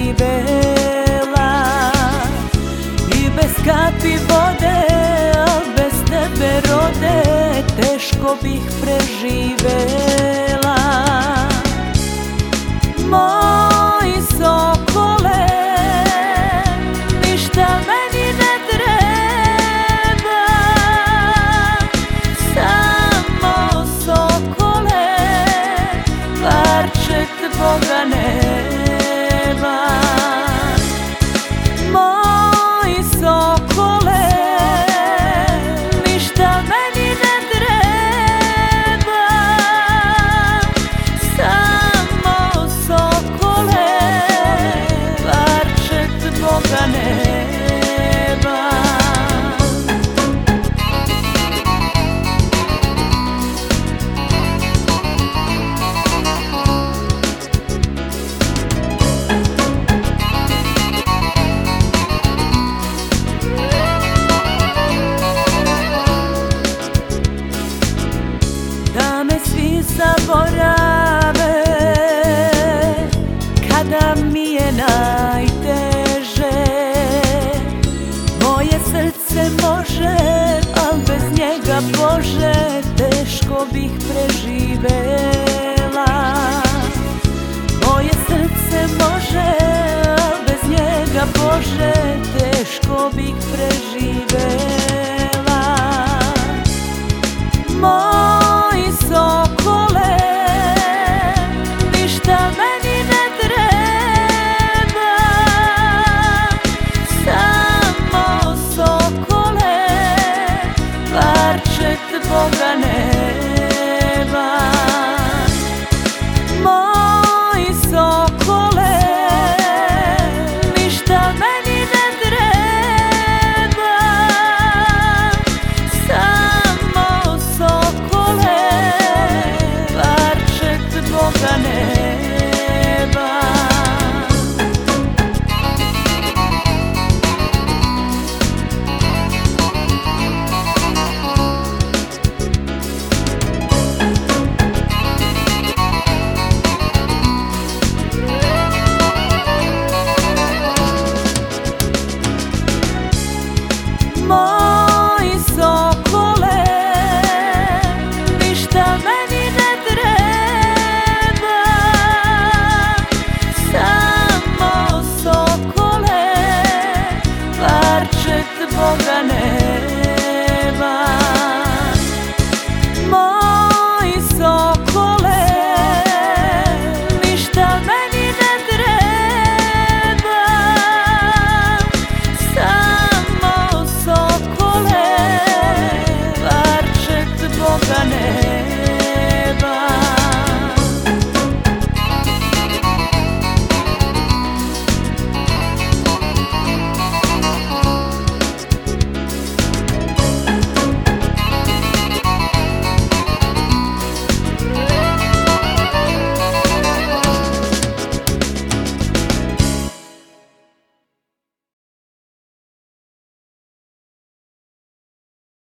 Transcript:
živela i bez kapi vode, al bez tebe rode teško bih preživela. Moj sokole, ništa meni ne treba, samo sokole, parče tvoga neba. Moj sokole, ništa meni ne treba, samo sokole, parče tvoga neba. Da me svi zaborave kada mi je najteže, moje srce može, al bez njega Bože teško bih preživela. Moje srce može, al bez njega Bože teško bih preživela. Moj sokole, ništa meni ne treba, samo sokole, parče tvoga neba. Moj sokole, ništa meni ne treba, samo sokole, parče tvoga neba. Moj sokole, ništa meni ne treba, samo sokole, parče tvoga neba. Moj sokole, ništa meni ne treba, samo sokole, parče tvoga neba.